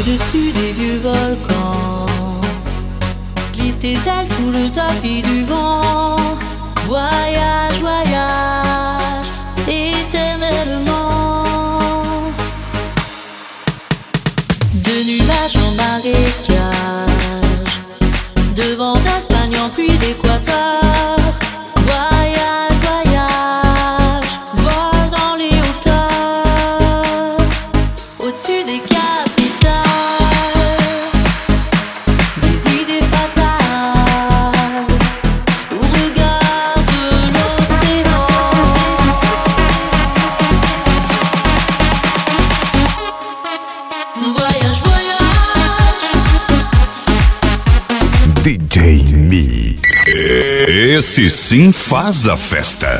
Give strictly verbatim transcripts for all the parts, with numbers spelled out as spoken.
Au-dessus des vieux volcans, glisse tes ailes sous le tapis du vent. Voyage, voyage, éternellement. De nuages en marécage, de vent d'Espagne en pluie d'Équateur. Voyage, voyage, vole dans les hauteurs, au-dessus des capitales, des idées fatales, au regard de l'océan. Voyage, voyage. D J Mi. Esse sim faz a festa.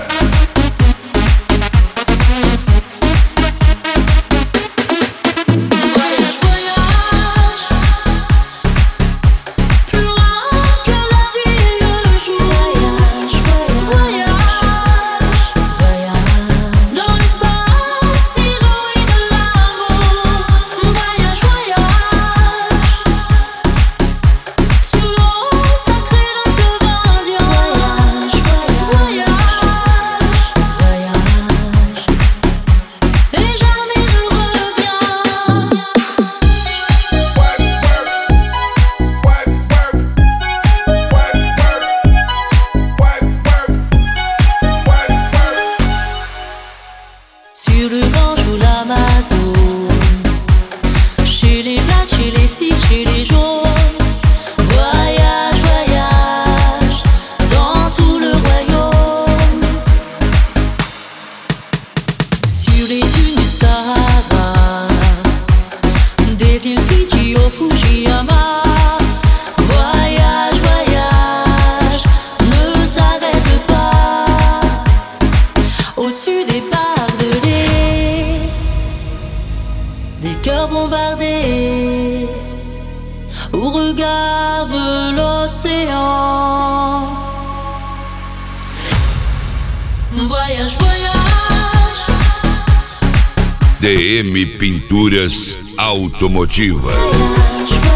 Sur le Gange ou l'Amazone, chez les blacks, chez les sikhs, chez les jaunes. Voyage, voyage, dans tout le royaume. Sur les dunes du Sahara, des îles Fidji au Fujiyama. Voyage, voyage, ne t'arrête pas. Au-dessus des parcs de lait, des cœurs bombardés, au regard de l'océan. Voyage, voyage. D M Pinturas Automotiva. Voyage,